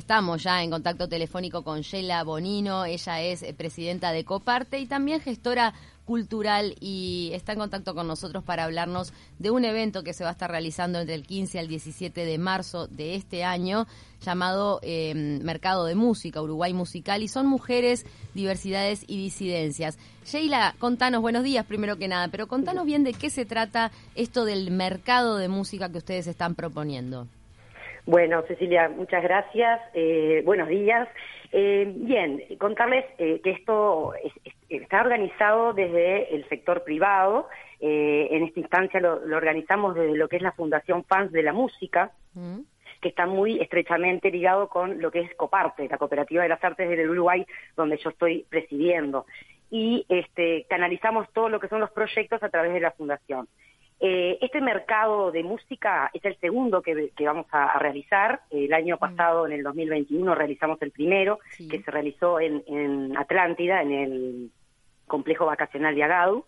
estamos ya en contacto telefónico con Sheila Bonino. Ella es presidenta de Coparte y también gestora cultural, y está en contacto con nosotros para hablarnos de un evento que se va a estar realizando entre el 15 al 17 de marzo de este año, llamado Mercado de Música, Uruguay Musical, y son mujeres, diversidades y disidencias. Sheila, contanos, buenos días primero que nada, pero contanos bien de qué se trata esto del mercado de música que ustedes están proponiendo. Bueno, Cecilia, muchas gracias. Buenos días. Bien, contarles que esto está organizado desde el sector privado. En esta instancia lo organizamos desde lo que es la Fundación Fans de la Música, que está muy estrechamente ligado con lo que es Coparte, la Cooperativa de las Artes del Uruguay, donde yo estoy presidiendo. Y canalizamos todo lo que son los proyectos a través de la Fundación. Este mercado de música es el segundo que vamos a realizar. El año pasado, en el 2021, realizamos el primero, que se realizó en Atlántida, en el complejo vacacional de Agadu.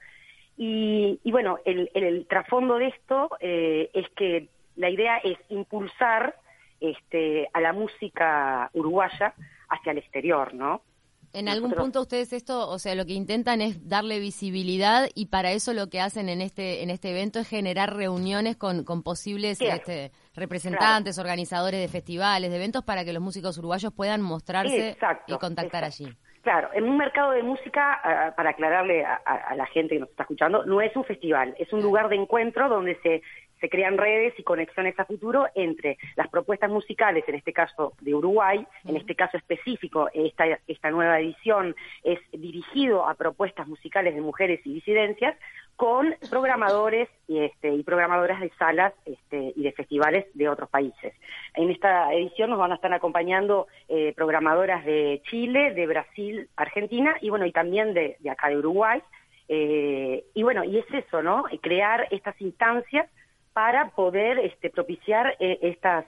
Y bueno, el trasfondo de esto es que la idea es impulsar a la música uruguaya hacia el exterior, ¿no? En algún punto ustedes esto, o sea, lo que intentan es darle visibilidad, y para eso lo que hacen en este evento es generar reuniones con posibles representantes, organizadores de festivales, de eventos, para que los músicos uruguayos puedan mostrarse y contactar allí. Claro, en un mercado de música, para aclararle a la gente que nos está escuchando, no es un festival, es un lugar de encuentro donde se crean redes y conexiones a futuro entre las propuestas musicales, en este caso de Uruguay, en este caso específico, esta nueva edición es dirigido a propuestas musicales de mujeres y disidencias, con programadores y programadoras de salas y de festivales de otros países. En esta edición nos van a estar acompañando programadoras de Chile, de Brasil, Argentina, y bueno, y también de acá de Uruguay. Y bueno, y es eso, ¿no? Crear estas instancias para poder propiciar estas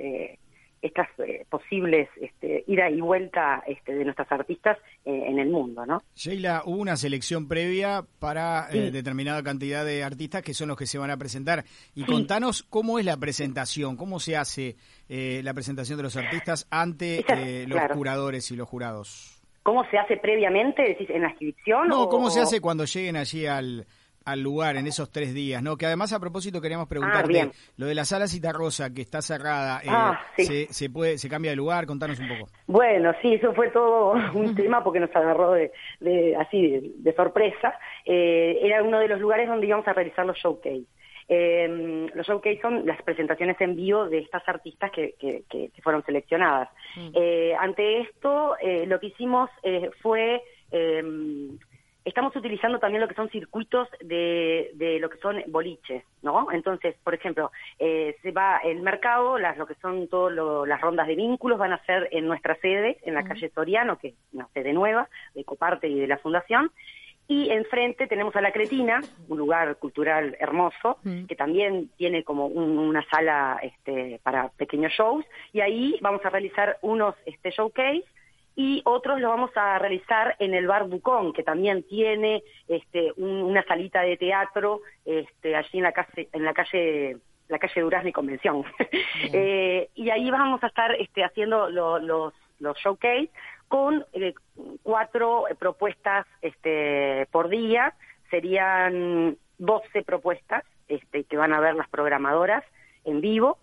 posibles ida y vuelta de nuestras artistas en el mundo, ¿no? Sheila, hubo una selección previa para determinada cantidad de artistas que son los que se van a presentar. Y contanos cómo es la presentación, cómo se hace la presentación de los artistas ante los curadores y los jurados. ¿Cómo se hace previamente, decís, en la inscripción? No, ¿cómo se hace cuando lleguen allí al lugar en esos 3 días, ¿no? Que además, a propósito, queríamos preguntarte lo de la sala Citarrosa, que está cerrada, ¿se cambia de lugar? Contanos un poco. Bueno, sí, eso fue todo un tema porque nos agarró de sorpresa. Era uno de los lugares donde íbamos a realizar los showcase. Los showcase son las presentaciones en vivo de estas artistas que fueron seleccionadas. Ante esto, lo que hicimos fue... Estamos utilizando también lo que son circuitos de lo que son boliches, ¿no? Entonces, por ejemplo, se va el mercado, lo que son todas las rondas de vínculos van a ser en nuestra sede, en la calle Soriano, que es una sede nueva de Coparte y de la Fundación. Y enfrente tenemos a La Cretina, un lugar cultural hermoso, que también tiene como una sala para pequeños shows, y ahí vamos a realizar unos showcase, y otros lo vamos a realizar en el Bar Ducón, que también tiene una salita de teatro allí en la calle Durazno y Convención. Y ahí vamos a estar haciendo los showcase con 4 propuestas por día. Serían 12 propuestas que van a ver las programadoras en vivo,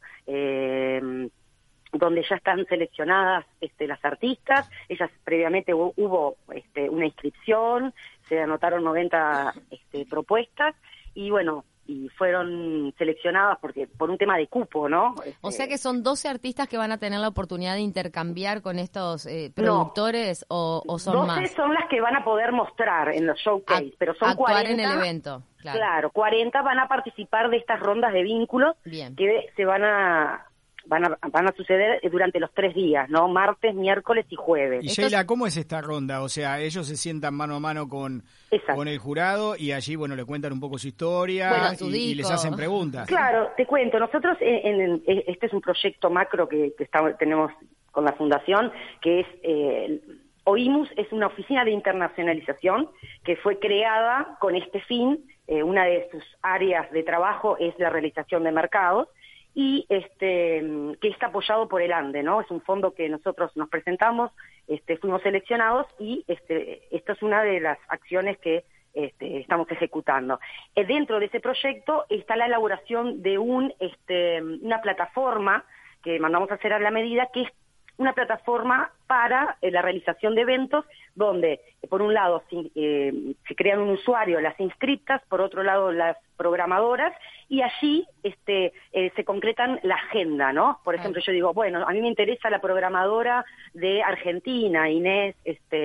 donde ya están seleccionadas las artistas. Ellas previamente hubo una inscripción, se anotaron 90 propuestas, y bueno, y fueron seleccionadas por un tema de cupo, ¿no? O sea que son 12 artistas que van a tener la oportunidad de intercambiar con estos productores, o son 12 más. 12 son las que van a poder mostrar en los showcase, pero son actuar 40 en el evento. Claro, 40 van a participar de estas rondas de vínculos. Bien. Que se van a suceder durante los 3 días, ¿no? Martes, miércoles y jueves. Y Sheila, ¿cómo es esta ronda? O sea, ellos se sientan mano a mano con el jurado, y allí, bueno, le cuentan un poco su historia, y les hacen preguntas. Claro, te cuento. Nosotros, este es un proyecto macro que tenemos con la Fundación, que es... OIMUS es una oficina de internacionalización que fue creada con este fin. Una de sus áreas de trabajo es la realización de mercados, y que está apoyado por el ANDE, ¿no? Es un fondo que nosotros nos presentamos, fuimos seleccionados y esta es una de las acciones que estamos ejecutando. Dentro de ese proyecto está la elaboración de una plataforma que mandamos a hacer a la medida, que es una plataforma para la realización de eventos donde, por un lado, se crean un usuario, las inscriptas, por otro lado, las programadoras, y allí se concretan la agenda, ¿no? Por ejemplo, yo digo, bueno, a mí me interesa la programadora de Argentina, Inés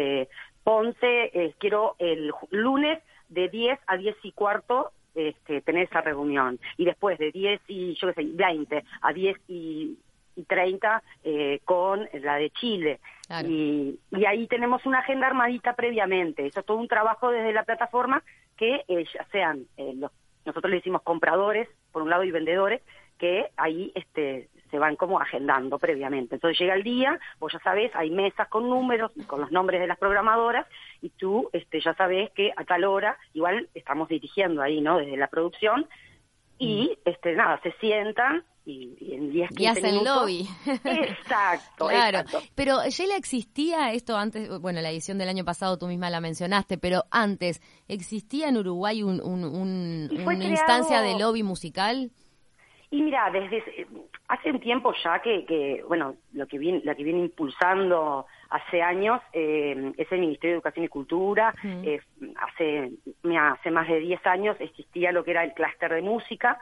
Ponce, quiero el lunes de 10 a 10 y cuarto tener esa reunión, y después de 20 a 10 y 30 con la de Chile. Claro. Y ahí tenemos una agenda armadita previamente. Eso es todo un trabajo desde la plataforma que ya sean, nosotros le decimos compradores, por un lado, y vendedores, que ahí se van como agendando previamente. Entonces llega el día, vos ya sabés, hay mesas con números, con los nombres de las programadoras, y tú ya sabés que a tal hora, igual estamos dirigiendo ahí, ¿no?, desde la producción, y nada, se sientan, y en 10, 15 y hacen minutos. lobby. Exacto, claro. Exacto. Pero, Sheila, ¿existía esto antes? Bueno, la edición del año pasado tú misma la mencionaste, pero antes, ¿existía en Uruguay una instancia de lobby musical? Y mira, desde hace un tiempo ya que bueno, la que viene impulsando hace años es el Ministerio de Educación y Cultura. Hace más de 10 años existía lo que era el clúster de música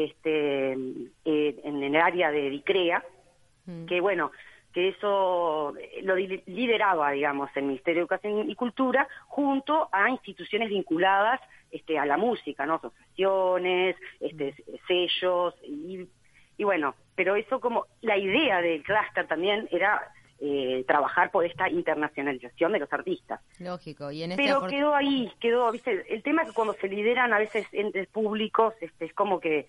en el área de DICREA, que bueno, que eso lo lideraba, digamos, el Ministerio de Educación y Cultura junto a instituciones vinculadas a la música, ¿no? Asociaciones, sellos, y bueno, pero eso, como la idea del clúster también era trabajar por esta internacionalización de los artistas. Lógico. Y pero quedó ahí, ¿viste? El tema es que cuando se lideran a veces entes públicos, es como que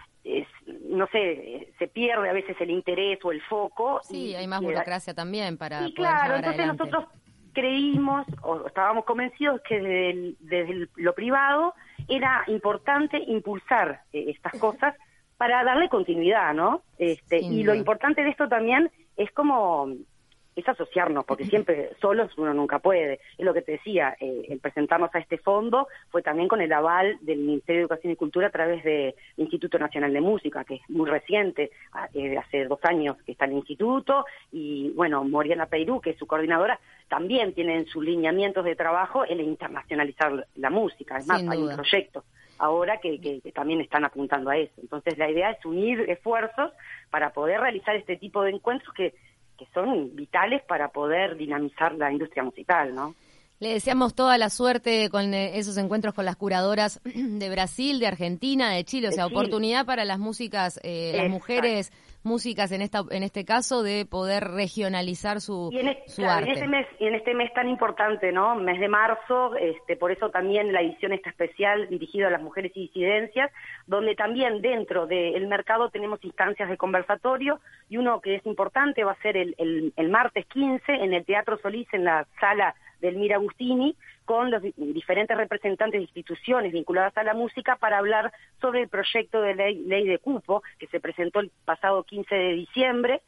no sé, se pierde a veces el interés o el foco. Sí, hay más burocracia también para poder llevar adelante. Entonces nosotros creímos, o estábamos convencidos que desde lo privado era importante impulsar estas cosas para darle continuidad, ¿no? Y lo importante de esto también es asociarnos, porque siempre solos uno nunca puede. Es lo que te decía, el presentarnos a este fondo fue también con el aval del Ministerio de Educación y Cultura a través del Instituto Nacional de Música, que es muy reciente, hace 2 años que está en el instituto, y bueno, Moriana Peirú, que es su coordinadora, también tiene en sus lineamientos de trabajo el internacionalizar la música. Es más, hay un proyecto ahora que también están apuntando a eso. Entonces la idea es unir esfuerzos para poder realizar este tipo de encuentros que son vitales para poder dinamizar la industria musical, ¿no? Le deseamos toda la suerte con esos encuentros con las curadoras de Brasil, de Argentina, de Chile, o sea, oportunidad para las músicas, las mujeres músicas en este caso, de poder regionalizar su arte. En este mes tan importante, ¿no? Mes de marzo, por eso también la edición está especial dirigida a las mujeres y disidencias, donde también dentro del mercado tenemos instancias de conversatorio, y uno que es importante va a ser el martes 15 en el Teatro Solís, en la sala del Mir Agustini, con los diferentes representantes de instituciones vinculadas a la música para hablar sobre el proyecto de ley de cupo que se presentó el pasado 15 de diciembre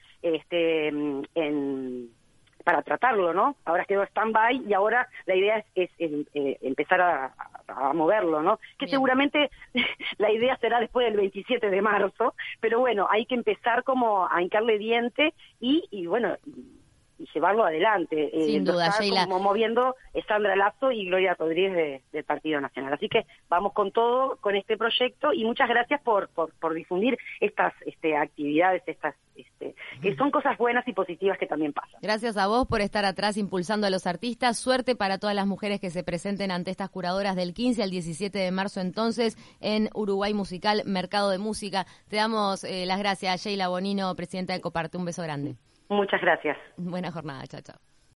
para tratarlo, ¿no? Ahora quedó stand-by y ahora la idea es empezar a moverlo, ¿no? Que bien, seguramente la idea será después del 27 de marzo, pero bueno, hay que empezar como a hincarle diente y bueno, y llevarlo adelante. Sin duda, Sheila. Como moviendo Sandra Lazo y Gloria Rodríguez del Partido Nacional. Así que vamos con todo, con este proyecto, y muchas gracias por difundir estas actividades, que son cosas buenas y positivas que también pasan. Gracias a vos por estar atrás impulsando a los artistas. Suerte para todas las mujeres que se presenten ante estas curadoras del 15 al 17 de marzo entonces en Uruguay Musical, Mercado de Música. Te damos las gracias, Sheila Bonino, presidenta de Coparte. Un beso grande. Muchas gracias. Buena jornada, chao, chao.